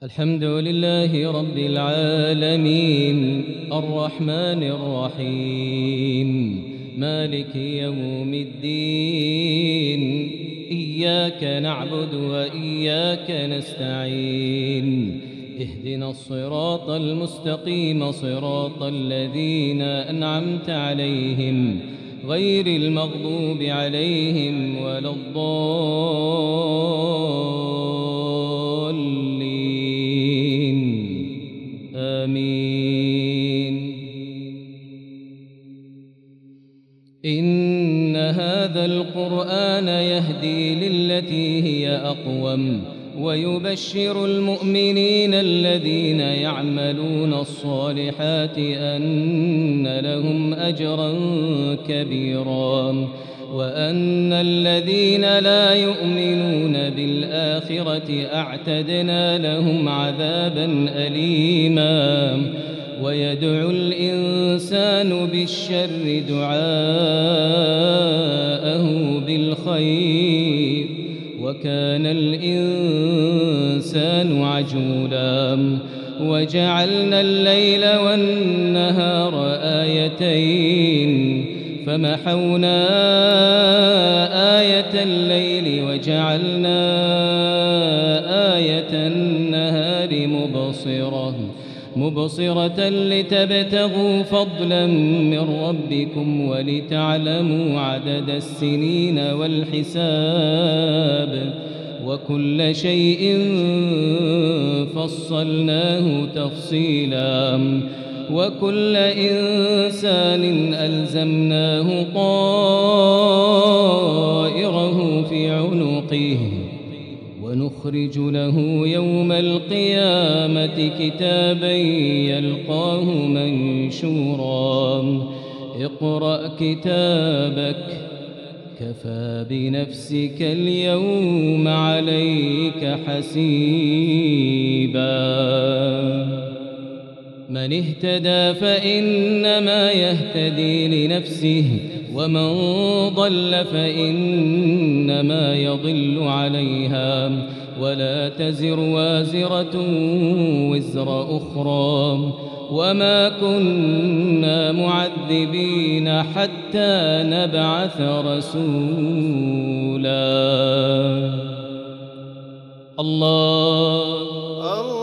الحمد لله رب العالمين الرحمن الرحيم مالك يوم الدين إياك نعبد وإياك نستعين اهدنا الصراط المستقيم صراط الذين أنعمت عليهم غير المغضوب عليهم ولا الضالين آمين. إن هذا القرآن يهدي للتي هي أقوم ويبشر المؤمنين الذين يعملون الصالحات أن لهم أجرا كبيرا وأن الذين لا يؤمنون بالآخرة أعتدنا لهم عذابا أليما. ويدعو الإنسان بالشر دعاءه بالخير وكان الإنسان عجولا. وجعلنا الليل والنهار آيتين فمحونا آية الليل وجعلنا آية النهار مبصرة لتبتغوا فضلا من ربكم ولتعلموا عدد السنين والحساب وكل شيء فصلناه تفصيلا. وكل إنسان ألزمناه طائره في عنقه ونخرج له يوم القيامة كتابا يلقاه منشورا. اقرأ كتابك كفى بنفسك اليوم عليك حسيبا. من اهتدى فإنما يهتدي لنفسه ومن ضل فإنما يضل عليها ولا تزر وازرة وزر أخرى وما كنا معذبين حتى نبعث رسولا. الله